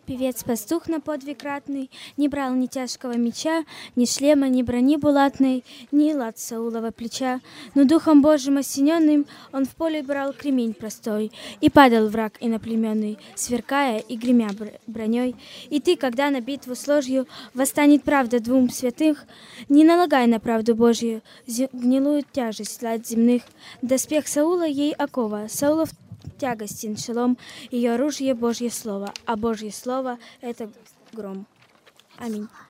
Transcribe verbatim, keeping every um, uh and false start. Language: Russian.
Певец-пастух на подвиг ратный не брал ни тяжкого меча, ни шлема, ни брони булатной, ни лад Саулова плеча. Но духом Божьим осененным он в поле брал кремень простой, и падал враг иноплеменный, сверкая и гремя броней. И ты, когда на битву с ложью восстанет правда двум святых, не налагай на правду Божью гнилую тяжесть лад земных. Доспех Саула ей окова, Саулов тягостен шелом, ее оружие Божье слово, а Божье слово — это гром. Аминь.